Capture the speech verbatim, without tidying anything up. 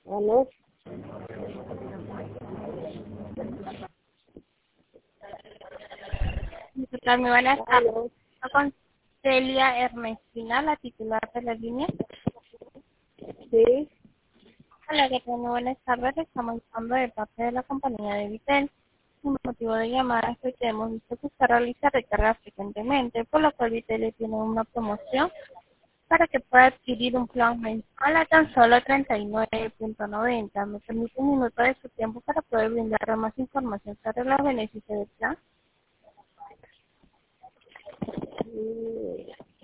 ¿Aló? ¿Qué tal? Muy buenas tardes. ¿Aló? Con Celia Ernestina, la titular de la línea. Sí, Hola, ¿qué tal? Muy buenas tardes. Estamos llamando de parte de la compañía de Vitel. El motivo de llamada es que hemos visto que usted realiza recargas frecuentemente, por lo cual Vitel le tiene una promoción para que pueda adquirir un plan mensual a tan solo treinta y nueve punto noventa. ¿Me permite un minuto de su tiempo para poder brindarle más información sobre los beneficios del plan? mm,